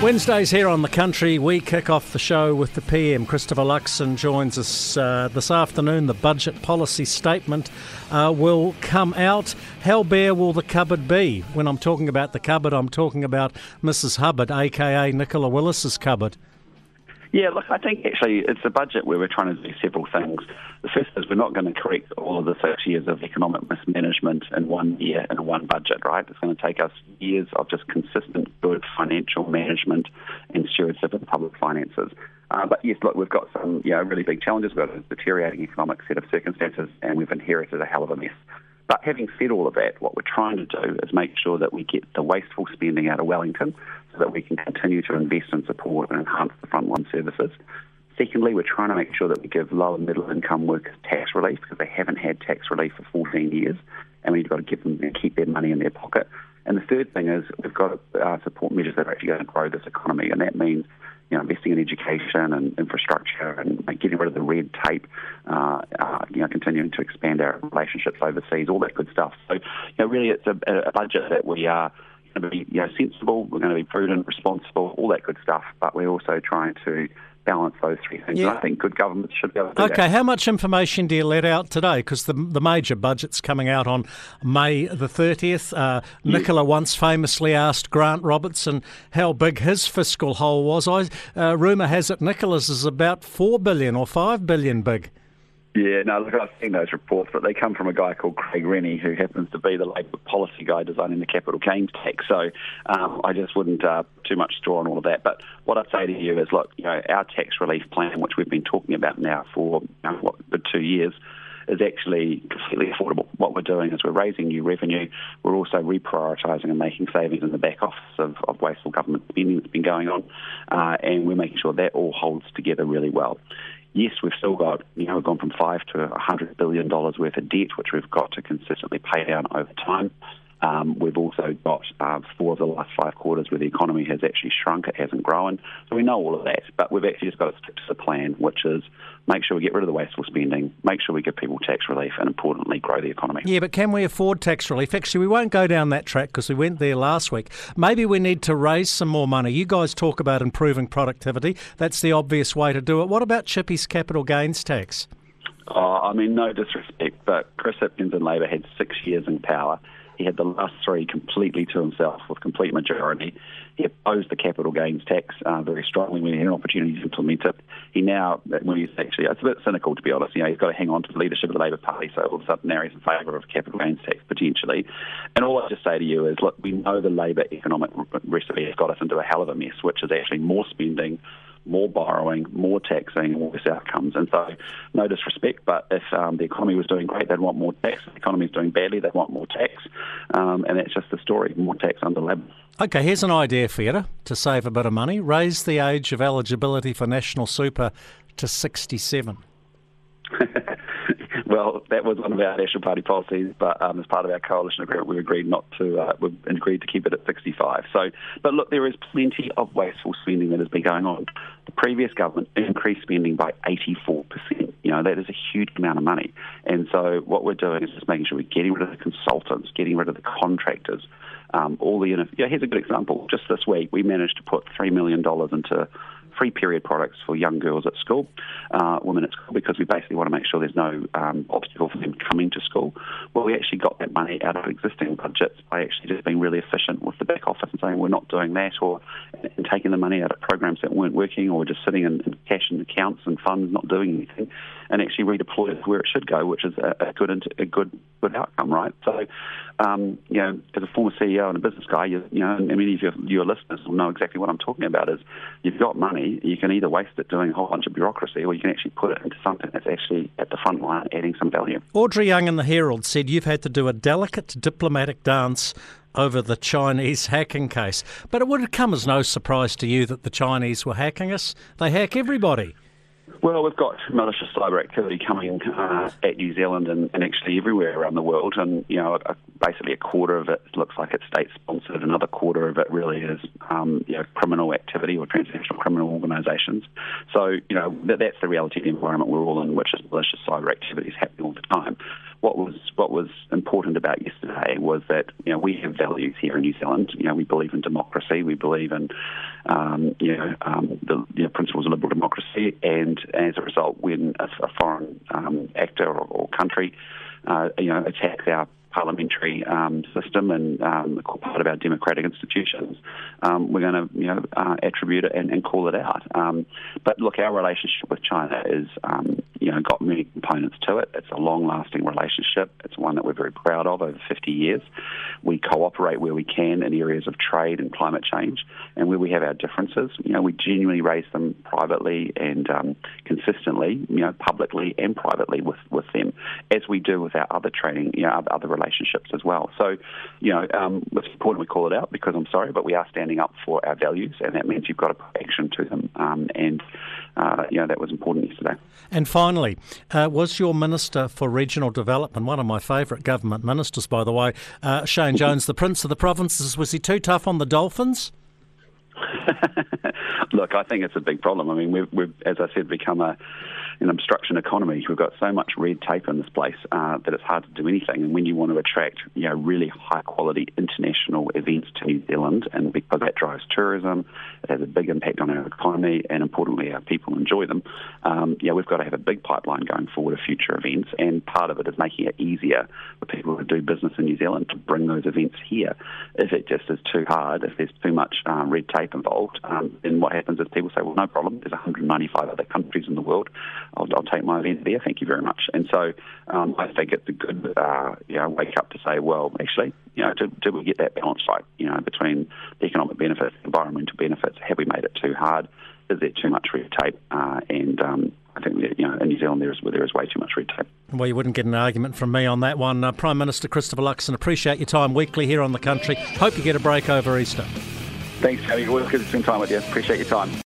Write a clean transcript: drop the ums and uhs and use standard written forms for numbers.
Wednesdays here on The Country, we kick off the show with the PM. Christopher Luxon joins us this afternoon. The budget policy statement will come out. How bare will the cupboard be? When I'm talking about the cupboard, I'm talking about Mrs. Hubbard, a.k.a. Nicola Willis's cupboard. Yeah, look, I think actually it's a budget where we're trying to do several things. The first is we're not going to correct all of the 6 years of economic mismanagement in 1 year in one budget, right? It's going to take us years of just consistent good financial management and stewardship of the public finances. But yes, look, we've got some really big challenges. We've got a deteriorating economic set of circumstances and we've inherited a hell of a mess. But having said all of that, what we're trying to do is make sure that we get the wasteful spending out of Wellington so that we can continue to invest and support and enhance the frontline services. Secondly, we're trying to make sure that we give low and middle income workers tax relief because they haven't had tax relief for 14 years and we've got to give them keep their money in their pocket. And the third thing is we've got to support measures that are actually going to grow this economy, and that means investing in education and infrastructure and getting rid of the red tape, continuing to expand our relationships overseas, all that good stuff. So, really it's a budget that we are going to be sensible, we're going to be prudent, responsible, all that good stuff, but we're also trying to balance those three things. Yeah. And I think good governments should be able to do that. Okay, how much information do you let out today? Because the major budget's coming out on May the 30th. Nicola once famously asked Grant Robertson how big his fiscal hole was. Rumour has it Nicola's is about 4 billion or 5 billion big. Yeah, no, look, I've seen those reports, but they come from a guy called Craig Rennie, who happens to be the Labor policy guy designing the capital gains tax. So I just wouldn't too much straw on all of that. But what I'd say to you is, look, our tax relief plan, which we've been talking about now for 2 years, is actually completely affordable. What we're doing is we're raising new revenue. We're also reprioritising and making savings in the back office of wasteful government spending that's been going on, and we're making sure that all holds together really well. Yes, we've still got, we've gone from $5 to $100 billion worth of debt, which we've got to consistently pay down over time. We've also got 4 of the last 5 quarters where the economy has actually shrunk, it hasn't grown. So we know all of that, but we've actually just got to stick to the plan, which is make sure we get rid of the wasteful spending, make sure we give people tax relief, and importantly, grow the economy. Yeah, but can we afford tax relief? Actually, we won't go down that track because we went there last week. Maybe we need to raise some more money. You guys talk about improving productivity. That's the obvious way to do it. What about Chippy's capital gains tax? No disrespect, but Chris Hipkins and Labor had 6 years in power. He had the last 3 completely to himself with complete majority. He opposed the capital gains tax very strongly when he had an opportunity to implement it. He now, when he's actually, it's a bit cynical to be honest, he's got to hang on to the leadership of the Labor Party, so all of a sudden now he's in favour of capital gains tax potentially. And all I just say to you is, look, we know the Labor economic recipe has got us into a hell of a mess, which is actually more spending, more borrowing, more taxing, and all these outcomes. And so, no disrespect, but if the economy was doing great, they'd want more tax. If the economy is doing badly, they'd want more tax. And that's just the story, more tax under Labor. Okay, here's an idea for you to save a bit of money. Raise the age of eligibility for National Super to 67. Well, that was one of our National Party policies, but as part of our coalition agreement, we agreed we've agreed to keep it at 65. So, but look, there is plenty of wasteful spending that has been going on. The previous government increased spending by 84%. That is a huge amount of money. And so what we're doing is just making sure we're getting rid of the consultants, getting rid of the contractors. Here's a good example. Just this week, we managed to put $3 million into free period products for young girls at school, women at school, because we basically want to make sure there's no obstacle for them coming to school. Well, we actually got that money out of existing budgets by actually just being really efficient with the back office and saying we're not doing that, and taking the money out of programs that weren't working, or just sitting in cash in accounts and funds not doing anything, and actually redeploy it where it should go, which is a good outcome, right? So, as a former CEO and a business guy, and many of your listeners will know exactly what I'm talking about. Is you've got money, you can either waste it doing a whole bunch of bureaucracy, or you can actually put it into something that's actually at the front line, adding some value. Audrey Young in the Herald said you've had to do a delicate diplomatic dance over the Chinese hacking case. But it would have come as no surprise to you that the Chinese were hacking us. They hack everybody. Well, we've got malicious cyber activity coming at New Zealand and actually everywhere around the world, and basically a quarter of it looks like it's state-sponsored, another quarter of it really is criminal activity or transnational criminal organisations. So that's the reality of the environment we're all in, which is malicious cyber activity is happening all the time. what was important about yesterday was that we have values here in New Zealand. We believe in democracy. We believe in the principles of liberal democracy. And as a result, when a foreign actor or country attacks our parliamentary system and part of our democratic institutions, we're going to attribute it and call it out. But look, our relationship with China is got many components to it. It's a long-lasting relationship. It's one that we're very proud of over 50 years. We cooperate where we can in areas of trade and climate change, and where we have our differences, we genuinely raise them privately and consistently, publicly and privately with them, as we do with our other trading, other relationships as well. So, it's important we call it out, because I'm sorry, but we are standing up for our values, and that means you've got to put action to them. That was important yesterday. And finally, was your Minister for Regional Development, one of my favourite government ministers, by the way, Shane Jones, the Prince of the Provinces, was he too tough on the Dolphins? Look, I think it's a big problem. I mean, we've as I said, become an obstruction economy. We've got so much red tape in this place that it's hard to do anything. And when you want to attract, really high-quality international events to New Zealand, and because that drives tourism, it has a big impact on our economy, and importantly, our people enjoy them. We've got to have a big pipeline going forward of future events, and part of it is making it easier for people who do business in New Zealand to bring those events here. If it just is too hard, if there's too much red tape involved, then what happens is people say, well, no problem, there's 195 other countries in the world. I'll take my event there, thank you very much. And so I think it's a good wake up to say, well, actually, did we get that balance right, between the economic benefits, the environmental benefits? Have we made it too hard? Is there too much red tape? I think in New Zealand there is way too much red tape. Well, you wouldn't get an argument from me on that one. Prime Minister Christopher Luxon, appreciate your time weekly here on The Country. Hope you get a break over Easter. Thanks, Harry. Always good to spend time with you. Appreciate your time.